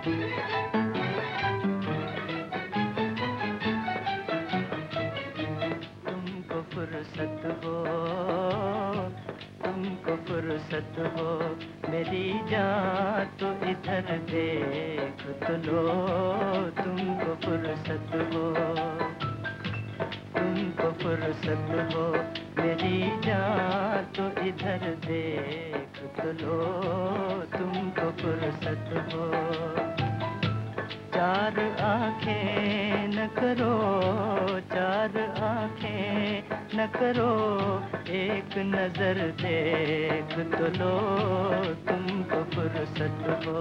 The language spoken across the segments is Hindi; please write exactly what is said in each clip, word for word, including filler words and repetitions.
तुमको फुर्सत हो, तुमको फुर्सत हो मेरी जान तो इधर देख तो लो। तुमको फुर्सत हो, तुमको फुर्सत हो मेरी जान तो इधर देख तो लो। तुमको फुर्सत हो, चार आंखें न करो, चार आंखें न करो, एक नजर देख तो लो। तुमको फुर्सत हो,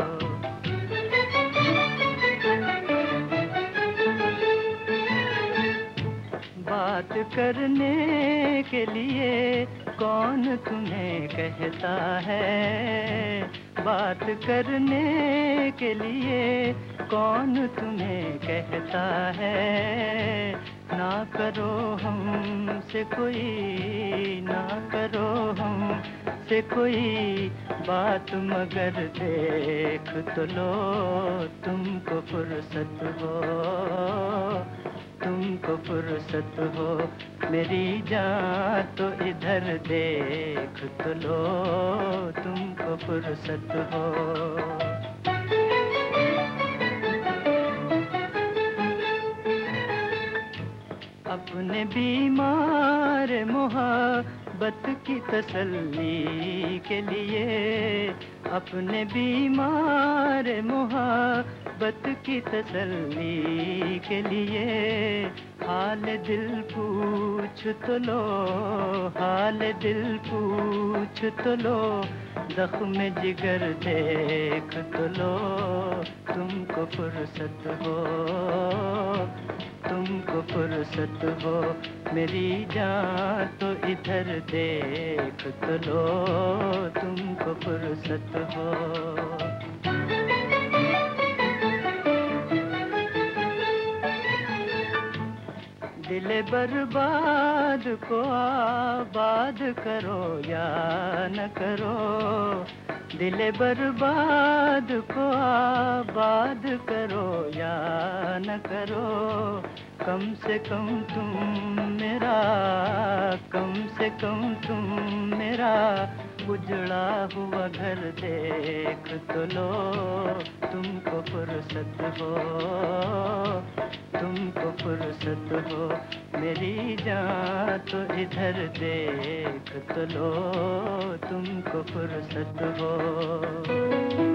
बात करने के लिए कौन तुम्हें कहता है, बात करने के लिए कौन तुम्हें कहता है। ना करो हमसे कोई, ना करो हमसे कोई बात, मगर देख तो लो। तुमको फुर्सत हो, तुमको फुर्सत हो मेरी जान तो इधर देख तो लो। तुमको फुर्सत हो, अपने बीमार मोहब्बत की तसल्ली के लिए, अपने बीमार मोहब्बत की तसल्ली के लिए हाल दिल पूछ तो लो, हाल दिल पूछ तो लो, जख्म जिगर देख तो लो। तुमको फुर्सत हो, तुमको फुर्सत हो मेरी जान तो इधर देख तो लो। तुमको फुर्सत हो, दिल बर्बाद को आबाद करो या न करो, दिल बर्बाद को आबाद करो या न करो। कम से कम तुम मेरा, कम से कम तुम मेरा उजड़ा हुआ घर देख तो लो। तुमको फुर्सत हो, तुमको फुर्सत हो मेरी जान तो इधर देख तो लो। तुमको फुर्सत हो।